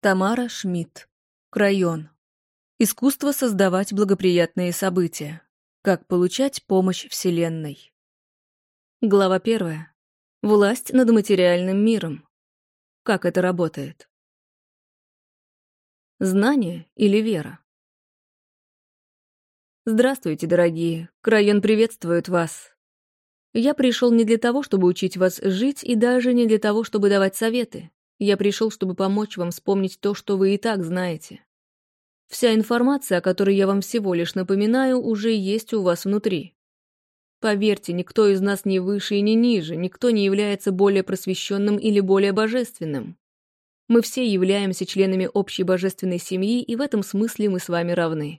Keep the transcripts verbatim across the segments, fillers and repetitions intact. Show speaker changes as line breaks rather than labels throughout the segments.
Тамара Шмидт. Крайон. Искусство создавать благоприятные события. Как получать помощь Вселенной. Глава первая. Власть над материальным миром. Как это работает? Знание или вера? Здравствуйте, дорогие. Крайон приветствует вас. Я пришел не для того, чтобы учить вас жить, и даже не для того, чтобы давать советы. Я пришел, чтобы помочь вам вспомнить то, что вы и так знаете. Вся информация, о которой я вам всего лишь напоминаю, уже есть у вас внутри. Поверьте, никто из нас не выше и не ниже, никто не является более просвещенным или более божественным. Мы все являемся членами общей божественной семьи, и в этом смысле мы с вами равны.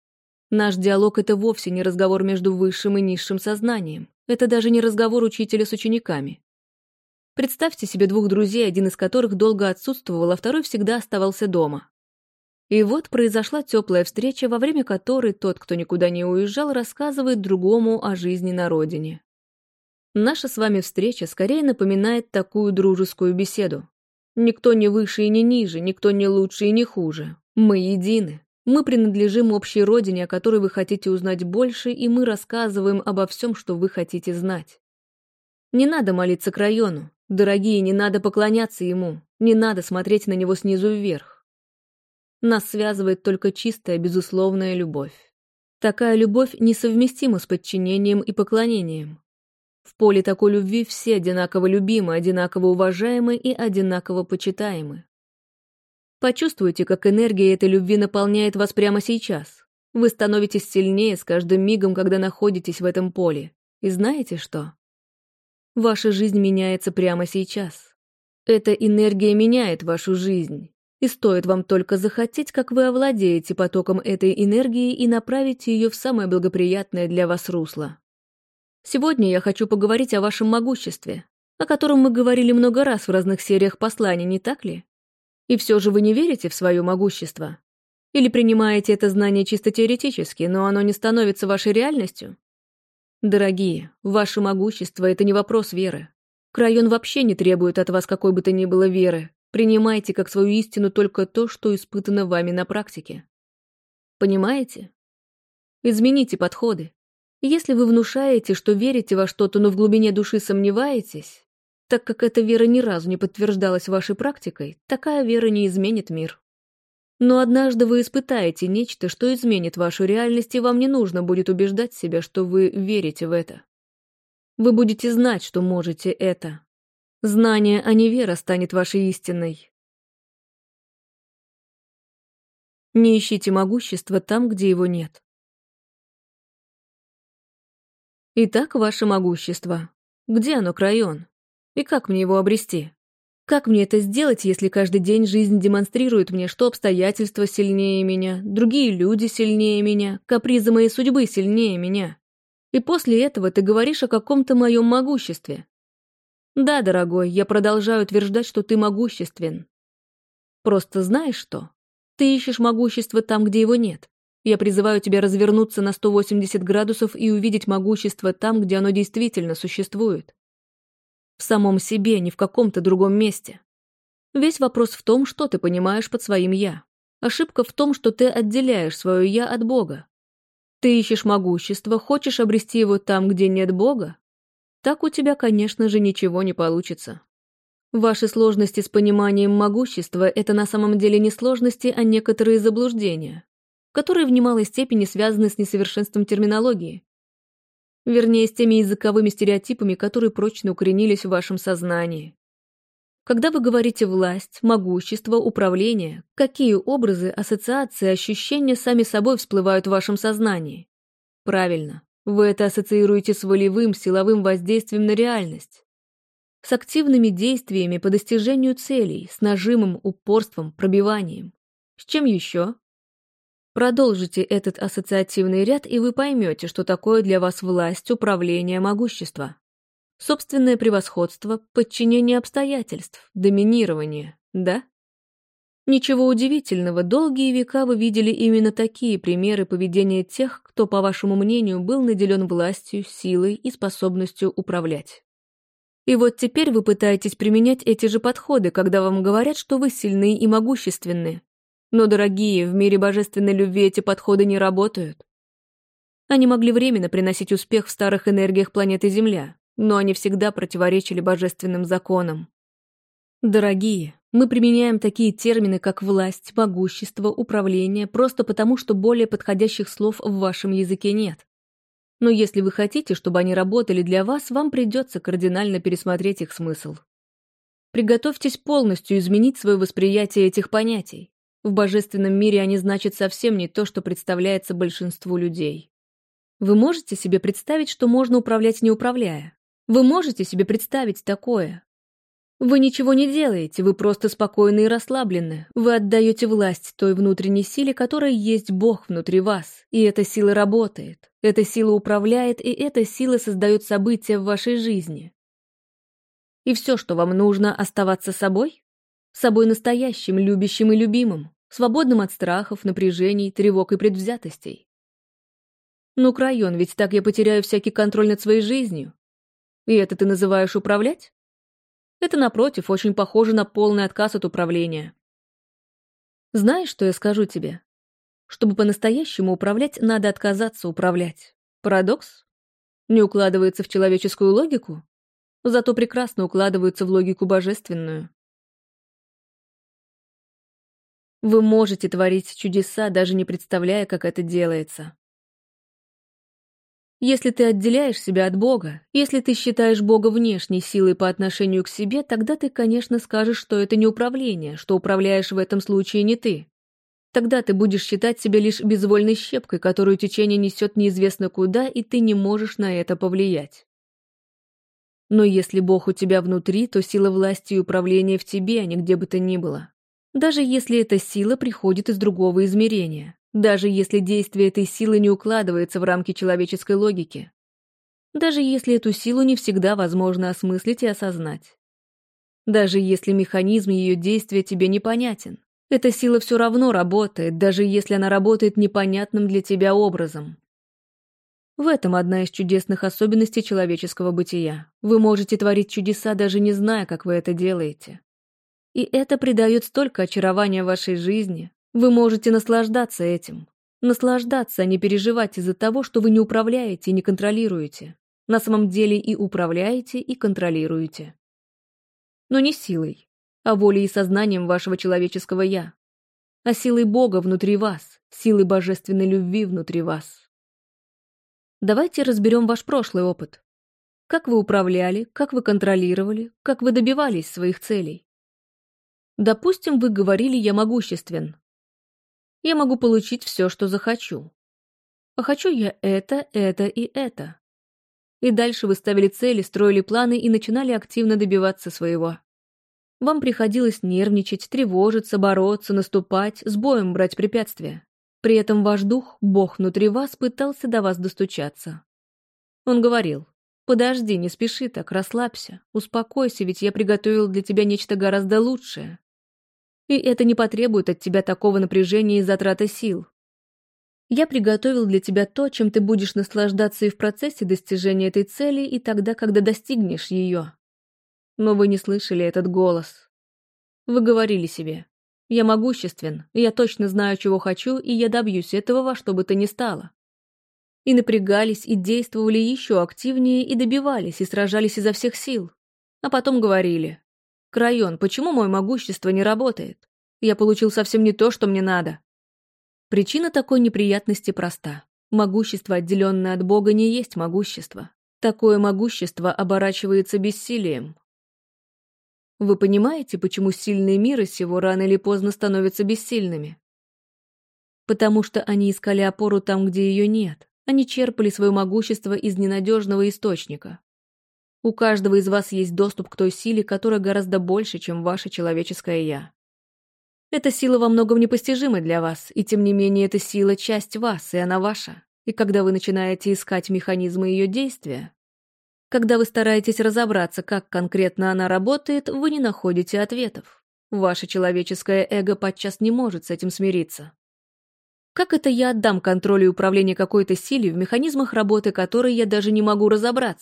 Наш диалог — это вовсе не разговор между высшим и низшим сознанием. Это даже не разговор учителя с учениками. Представьте себе двух друзей, один из которых долго отсутствовал, а второй всегда оставался дома. И вот произошла теплая встреча, во время которой тот, кто никуда не уезжал, рассказывает другому о жизни на родине. Наша с вами встреча скорее напоминает такую дружескую беседу. Никто не выше и не ниже, никто не лучше и не хуже. Мы едины. Мы принадлежим общей родине, о которой вы хотите узнать больше, и мы рассказываем обо всем, что вы хотите знать. Не надо молиться Крайону. Дорогие, не надо поклоняться ему, не надо смотреть на него снизу вверх. Нас связывает только чистая, безусловная любовь. Такая любовь несовместима с подчинением и поклонением. В поле такой любви все одинаково любимы, одинаково уважаемы и одинаково почитаемы. Почувствуйте, как энергия этой любви наполняет вас прямо сейчас. Вы становитесь сильнее с каждым мигом, когда находитесь в этом поле. И знаете что? Ваша жизнь меняется прямо сейчас. Эта энергия меняет вашу жизнь. И стоит вам только захотеть, как вы овладеете потоком этой энергии и направите ее в самое благоприятное для вас русло. Сегодня я хочу поговорить о вашем могуществе, о котором мы говорили много раз в разных сериях посланий, не так ли? И все же вы не верите в свое могущество? Или принимаете это знание чисто теоретически, но оно не становится вашей реальностью? Дорогие, ваше могущество — это не вопрос веры. Крайон вообще не требует от вас какой бы то ни было веры. Принимайте как свою истину только то, что испытано вами на практике. Понимаете? Измените подходы. Если вы внушаете, что верите во что-то, но в глубине души сомневаетесь, так как эта вера ни разу не подтверждалась вашей практикой, такая вера не изменит мир. Но однажды вы испытаете нечто, что изменит вашу реальность, и вам не нужно будет убеждать себя, что вы верите в это. Вы будете знать, что можете это. Знание, а не вера, станет вашей истиной. Не ищите могущества там, где его нет. Итак, ваше могущество. Где оно, Крайон? И как мне его обрести? Как мне это сделать, если каждый день жизнь демонстрирует мне, что обстоятельства сильнее меня, другие люди сильнее меня, капризы моей судьбы сильнее меня? И после этого ты говоришь о каком-то моем могуществе. Да, дорогой, я продолжаю утверждать, что ты могуществен. Просто знаешь что? Ты ищешь могущество там, где его нет. Я призываю тебя развернуться на сто восемьдесят градусов и увидеть могущество там, где оно действительно существует. В самом себе, не в каком-то другом месте. Весь вопрос в том, что ты понимаешь под своим «я». Ошибка в том, что ты отделяешь свое «я» от Бога. Ты ищешь могущество, хочешь обрести его там, где нет Бога? Так у тебя, конечно же, ничего не получится. Ваши сложности с пониманием могущества — это на самом деле не сложности, а некоторые заблуждения, которые в немалой степени связаны с несовершенством терминологии. Вернее, с теми языковыми стереотипами, которые прочно укоренились в вашем сознании. Когда вы говорите «власть», «могущество», «управление», какие образы, ассоциации, ощущения сами собой всплывают в вашем сознании? Правильно, вы это ассоциируете с волевым, силовым воздействием на реальность. С активными действиями по достижению целей, с нажимом, упорством, пробиванием. С чем еще? Продолжите этот ассоциативный ряд, и вы поймете, что такое для вас власть, управление, могущество. Собственное превосходство, подчинение обстоятельств, доминирование, да? Ничего удивительного, долгие века вы видели именно такие примеры поведения тех, кто, по вашему мнению, был наделен властью, силой и способностью управлять. И вот теперь вы пытаетесь применять эти же подходы, когда вам говорят, что вы сильны и могущественны. Но, дорогие, в мире божественной любви эти подходы не работают. Они могли временно приносить успех в старых энергиях планеты Земля, но они всегда противоречили божественным законам. Дорогие, мы применяем такие термины, как власть, могущество, управление, просто потому, что более подходящих слов в вашем языке нет. Но если вы хотите, чтобы они работали для вас, вам придется кардинально пересмотреть их смысл. Приготовьтесь полностью изменить свое восприятие этих понятий. В божественном мире они значат совсем не то, что представляется большинству людей. Вы можете себе представить, что можно управлять, не управляя? Вы можете себе представить такое? Вы ничего не делаете, вы просто спокойны и расслаблены. Вы отдаете власть той внутренней силе, которая есть Бог внутри вас. И эта сила работает. Эта сила управляет, и эта сила создает события в вашей жизни. И все, что вам нужно, оставаться собой? Собой настоящим, любящим и любимым, свободным от страхов, напряжений, тревог и предвзятостей. Ну, Крайон, ведь так я потеряю всякий контроль над своей жизнью. И это ты называешь управлять? Это, напротив, очень похоже на полный отказ от управления. Знаешь, что я скажу тебе? Чтобы по-настоящему управлять, надо отказаться управлять. Парадокс? Не укладывается в человеческую логику? Зато прекрасно укладывается в логику божественную. Вы можете творить чудеса, даже не представляя, как это делается. Если ты отделяешь себя от Бога, если ты считаешь Бога внешней силой по отношению к себе, тогда ты, конечно, скажешь, что это не управление, что управляешь в этом случае не ты. Тогда ты будешь считать себя лишь безвольной щепкой, которую течение несет неизвестно куда, и ты не можешь на это повлиять. Но если Бог у тебя внутри, то сила власти и управления в тебе, а не где бы то ни было. Даже если эта сила приходит из другого измерения. Даже если действие этой силы не укладывается в рамки человеческой логики. Даже если эту силу не всегда возможно осмыслить и осознать. Даже если механизм ее действия тебе непонятен. Эта сила все равно работает, даже если она работает непонятным для тебя образом. В этом одна из чудесных особенностей человеческого бытия. Вы можете творить чудеса, даже не зная, как вы это делаете. И это придает столько очарования вашей жизни. Вы можете наслаждаться этим. Наслаждаться, а не переживать из-за того, что вы не управляете и не контролируете. На самом деле и управляете, и контролируете. Но не силой, а волей и сознанием вашего человеческого «я», а силой Бога внутри вас, силой божественной любви внутри вас. Давайте разберем ваш прошлый опыт. Как вы управляли, как вы контролировали, как вы добивались своих целей. Допустим, вы говорили «я могуществен». Я могу получить все, что захочу. А хочу я это, это и это. И дальше вы ставили цели, строили планы и начинали активно добиваться своего. Вам приходилось нервничать, тревожиться, бороться, наступать, с боем брать препятствия. При этом ваш дух, Бог внутри вас, пытался до вас достучаться. Он говорил: «Подожди, не спеши так, расслабься, успокойся, ведь я приготовил для тебя нечто гораздо лучшее. И это не потребует от тебя такого напряжения и затраты сил. Я приготовил для тебя то, чем ты будешь наслаждаться и в процессе достижения этой цели, и тогда, когда достигнешь ее». Но вы не слышали этот голос. Вы говорили себе: «Я могуществен, я точно знаю, чего хочу, и я добьюсь этого во что бы то ни стало». И напрягались, и действовали еще активнее, и добивались, и сражались изо всех сил. А потом говорили: «Крайон, почему мое могущество не работает? Я получил совсем не то, что мне надо». Причина такой неприятности проста. Могущество, отделенное от Бога, не есть могущество. Такое могущество оборачивается бессилием. Вы понимаете, почему сильные мира сего рано или поздно становятся бессильными? Потому что они искали опору там, где ее нет. Они черпали свое могущество из ненадежного источника. У каждого из вас есть доступ к той силе, которая гораздо больше, чем ваше человеческое «я». Эта сила во многом непостижима для вас, и тем не менее эта сила — часть вас, и она ваша. И когда вы начинаете искать механизмы ее действия, когда вы стараетесь разобраться, как конкретно она работает, вы не находите ответов. Ваше человеческое эго подчас не может с этим смириться. Как это я отдам контроль и управление какой-то силе, в механизмах работы которой я даже не могу разобраться?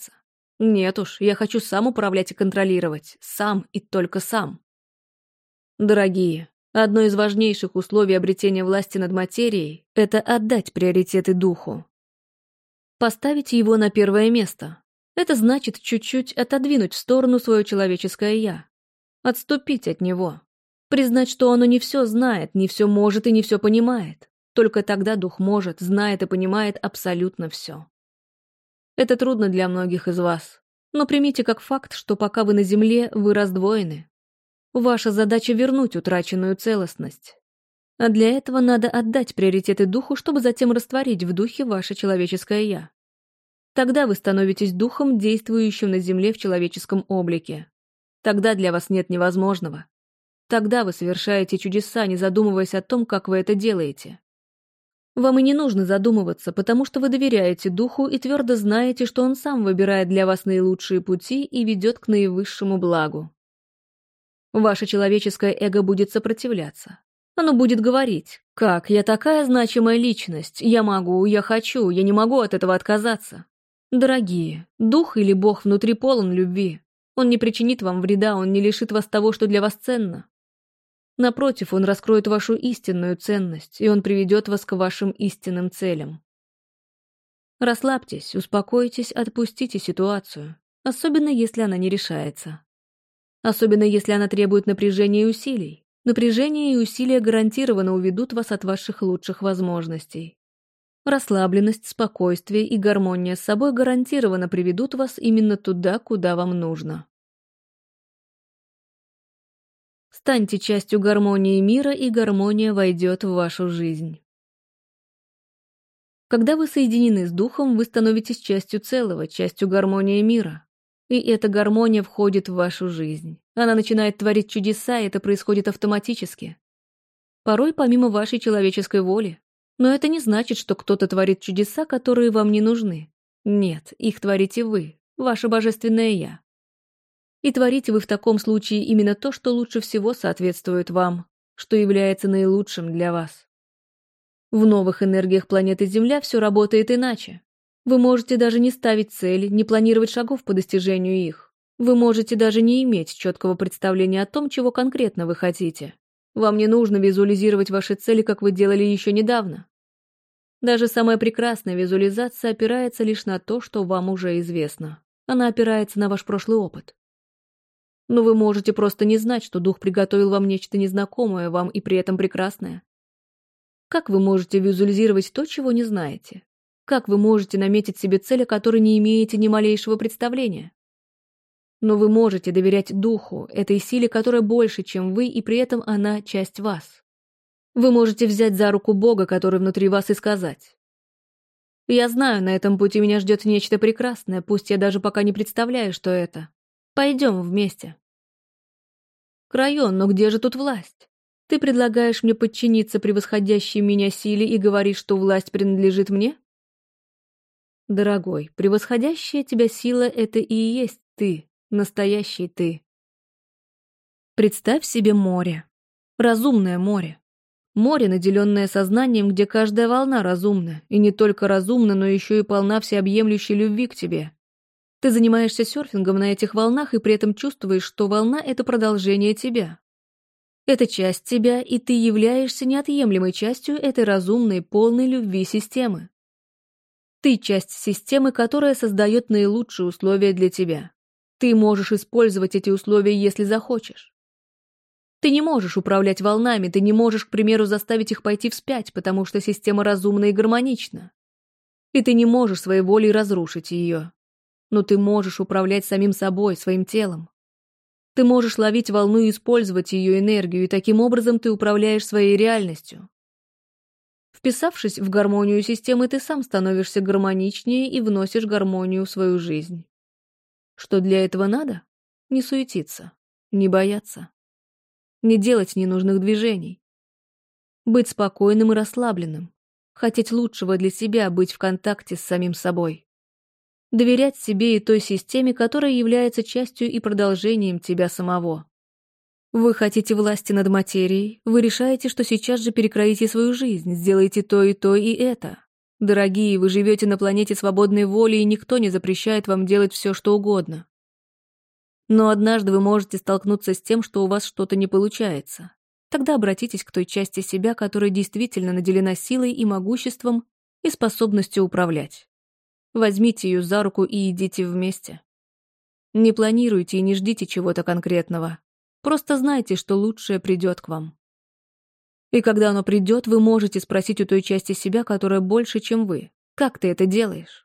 Нет уж, я хочу сам управлять и контролировать. Сам и только сам. Дорогие, одно из важнейших условий обретения власти над материей — это отдать приоритеты духу. Поставить его на первое место. Это значит чуть-чуть отодвинуть в сторону свое человеческое «я». Отступить от него. Признать, что оно не все знает, не все может и не все понимает. Только тогда дух может, знает и понимает абсолютно все. Это трудно для многих из вас, но примите как факт, что пока вы на земле, вы раздвоены. Ваша задача вернуть утраченную целостность. А для этого надо отдать приоритеты духу, чтобы затем растворить в духе ваше человеческое «я». Тогда вы становитесь духом, действующим на земле в человеческом облике. Тогда для вас нет невозможного. Тогда вы совершаете чудеса, не задумываясь о том, как вы это делаете. Вам и не нужно задумываться, потому что вы доверяете духу и твердо знаете, что он сам выбирает для вас наилучшие пути и ведет к наивысшему благу. Ваше человеческое эго будет сопротивляться. Оно будет говорить: «Как? Я такая значимая личность. Я могу, я хочу, я не могу от этого отказаться». Дорогие, дух или бог внутри полон любви. Он не причинит вам вреда, он не лишит вас того, что для вас ценно. Напротив, он раскроет вашу истинную ценность, и он приведет вас к вашим истинным целям. Расслабьтесь, успокойтесь, отпустите ситуацию, особенно если она не решается. Особенно если она требует напряжения и усилий. Напряжение и усилия гарантированно уведут вас от ваших лучших возможностей. Расслабленность, спокойствие и гармония с собой гарантированно приведут вас именно туда, куда вам нужно. Станьте частью гармонии мира, и гармония войдет в вашу жизнь. Когда вы соединены с духом, вы становитесь частью целого, частью гармонии мира. И эта гармония входит в вашу жизнь. Она начинает творить чудеса, и это происходит автоматически. Порой помимо вашей человеческой воли. Но это не значит, что кто-то творит чудеса, которые вам не нужны. Нет, их творите вы, ваше божественное «Я». И творите вы в таком случае именно то, что лучше всего соответствует вам, что является наилучшим для вас. В новых энергиях планеты Земля все работает иначе. Вы можете даже не ставить цели, не планировать шагов по достижению их. Вы можете даже не иметь четкого представления о том, чего конкретно вы хотите. Вам не нужно визуализировать ваши цели, как вы делали еще недавно. Даже самая прекрасная визуализация опирается лишь на то, что вам уже известно. Она опирается на ваш прошлый опыт. Но вы можете просто не знать, что дух приготовил вам нечто незнакомое вам и при этом прекрасное. Как вы можете визуализировать то, чего не знаете? Как вы можете наметить себе цель, о которой не имеете ни малейшего представления? Но вы можете доверять духу, этой силе, которая больше, чем вы, и при этом она часть вас. Вы можете взять за руку Бога, который внутри вас, и сказать: «Я знаю, на этом пути меня ждет нечто прекрасное, пусть я даже пока не представляю, что это. Пойдем вместе». Крайон, но где же тут власть? Ты предлагаешь мне подчиниться превосходящей меня силе и говоришь, что власть принадлежит мне? Дорогой, превосходящая тебя сила — это и есть ты, настоящий ты. Представь себе море. Разумное море. Море, наделенное сознанием, где каждая волна разумна, и не только разумна, но еще и полна всеобъемлющей любви к тебе. Ты занимаешься серфингом на этих волнах и при этом чувствуешь, что волна — это продолжение тебя. Это часть тебя, и ты являешься неотъемлемой частью этой разумной, полной любви системы. Ты часть системы, которая создает наилучшие условия для тебя. Ты можешь использовать эти условия, если захочешь. Ты не можешь управлять волнами, ты не можешь, к примеру, заставить их пойти вспять, потому что система разумна и гармонична. И ты не можешь своей волей разрушить ее. Но ты можешь управлять самим собой, своим телом. Ты можешь ловить волну и использовать ее энергию, и таким образом ты управляешь своей реальностью. Вписавшись в гармонию системы, ты сам становишься гармоничнее и вносишь гармонию в свою жизнь. Что для этого надо? Не суетиться, не бояться. Не делать ненужных движений. Быть спокойным и расслабленным. Хотеть лучшего для себя, быть в контакте с самим собой. Доверять себе и той системе, которая является частью и продолжением тебя самого. Вы хотите власти над материей, вы решаете, что сейчас же перекроите свою жизнь, сделаете то и то и это. Дорогие, вы живете на планете свободной воли, и никто не запрещает вам делать все, что угодно. Но однажды вы можете столкнуться с тем, что у вас что-то не получается. Тогда обратитесь к той части себя, которая действительно наделена силой и могуществом и способностью управлять. Возьмите ее за руку и идите вместе. Не планируйте и не ждите чего-то конкретного. Просто знайте, что лучшее придет к вам. И когда оно придет, вы можете спросить у той части себя, которая больше, чем вы: «Как ты это делаешь?»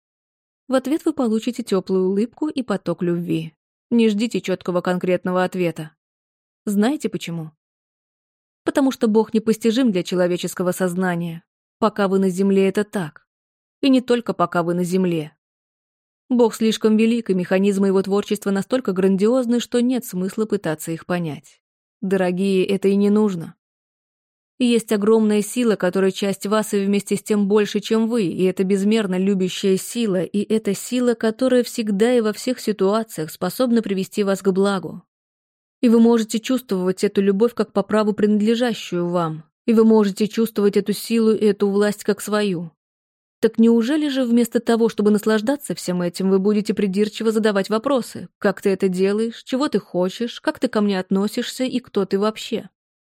В ответ вы получите теплую улыбку и поток любви. Не ждите четкого конкретного ответа. Знаете почему? Потому что Бог непостижим для человеческого сознания. Пока вы на земле, это так. И не только пока вы на земле. Бог слишком велик, и механизмы его творчества настолько грандиозны, что нет смысла пытаться их понять. Дорогие, это и не нужно. Есть огромная сила, которая часть вас и вместе с тем больше, чем вы, и это безмерно любящая сила, и это сила, которая всегда и во всех ситуациях способна привести вас к благу. И вы можете чувствовать эту любовь как по праву принадлежащую вам, и вы можете чувствовать эту силу и эту власть как свою. Так неужели же вместо того, чтобы наслаждаться всем этим, вы будете придирчиво задавать вопросы? Как ты это делаешь? Чего ты хочешь? Как ты ко мне относишься? И кто ты вообще?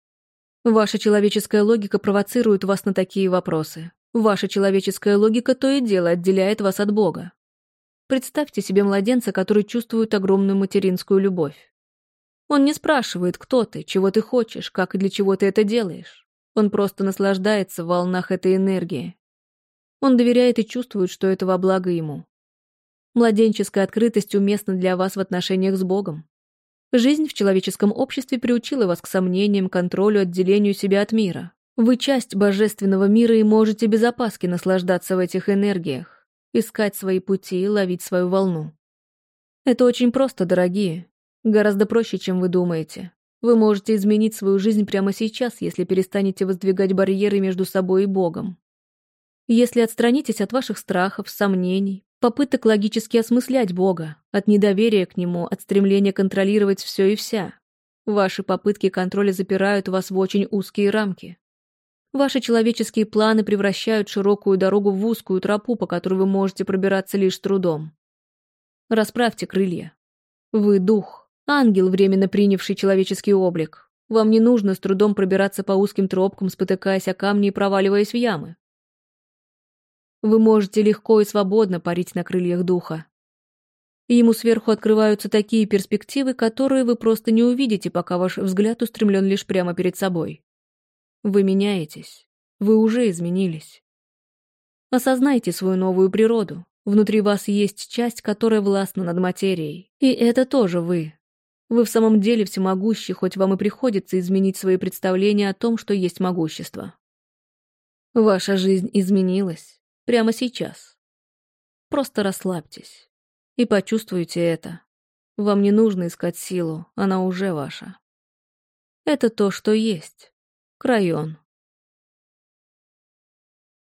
Ваша человеческая логика провоцирует вас на такие вопросы. Ваша человеческая логика то и дело отделяет вас от Бога. Представьте себе младенца, который чувствует огромную материнскую любовь. Он не спрашивает, кто ты, чего ты хочешь, как и для чего ты это делаешь. Он просто наслаждается в волнах этой энергии. Он доверяет и чувствует, что это во благо ему. Младенческая открытость уместна для вас в отношениях с Богом. Жизнь в человеческом обществе приучила вас к сомнениям, контролю, отделению себя от мира. Вы часть божественного мира и можете без опаски наслаждаться в этих энергиях, искать свои пути, ловить свою волну. Это очень просто, дорогие. Гораздо проще, чем вы думаете. Вы можете изменить свою жизнь прямо сейчас, если перестанете воздвигать барьеры между собой и Богом. Если отстранитесь от ваших страхов, сомнений, попыток логически осмыслять Бога, от недоверия к Нему, от стремления контролировать все и вся. Ваши попытки контроля запирают вас в очень узкие рамки. Ваши человеческие планы превращают широкую дорогу в узкую тропу, по которой вы можете пробираться лишь с трудом. Расправьте крылья. Вы дух, ангел, временно принявший человеческий облик. Вам не нужно с трудом пробираться по узким тропкам, спотыкаясь о камни и проваливаясь в ямы. Вы можете легко и свободно парить на крыльях духа. И ему сверху открываются такие перспективы, которые вы просто не увидите, пока ваш взгляд устремлен лишь прямо перед собой. Вы меняетесь. Вы уже изменились. Осознайте свою новую природу. Внутри вас есть часть, которая властна над материей. И это тоже вы. Вы в самом деле всемогущи, хоть вам и приходится изменить свои представления о том, что есть могущество. Ваша жизнь изменилась. Прямо сейчас. Просто расслабьтесь и почувствуйте это. Вам не нужно искать силу, она уже ваша. Это то, что есть. Крайон.